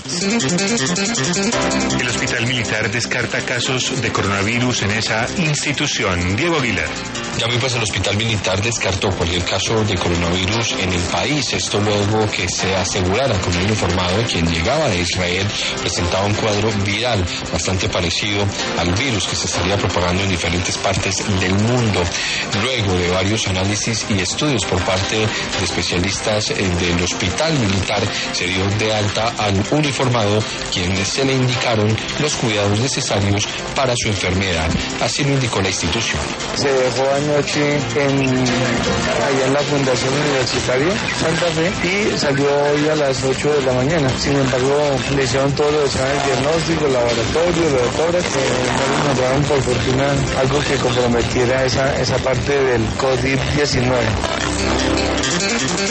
El Hospital Militar descarta casos de coronavirus en esa institución. Diego Aguilar. Ya muy pues el Hospital Militar descartó cualquier caso de coronavirus en el país. Esto luego que se asegurara, como han informado, quien llegaba de Israel presentaba un cuadro viral bastante parecido al virus que se estaría propagando en diferentes partes del mundo. Luego de varios análisis y estudios por parte de especialistas del Hospital Militar, se dio de alta al uniformado, quienes se le indicaron los cuidados necesarios para su enfermedad. Así lo indicó la institución. Se dejó anoche allá en la Fundación Universitaria Santa Fe y salió hoy a las 8 de la mañana. Sin embargo, le hicieron todos los exámenes diagnósticos, laboratorio, de tórax, no le encontraron por fortuna algo que comprometiera esa parte del COVID-19.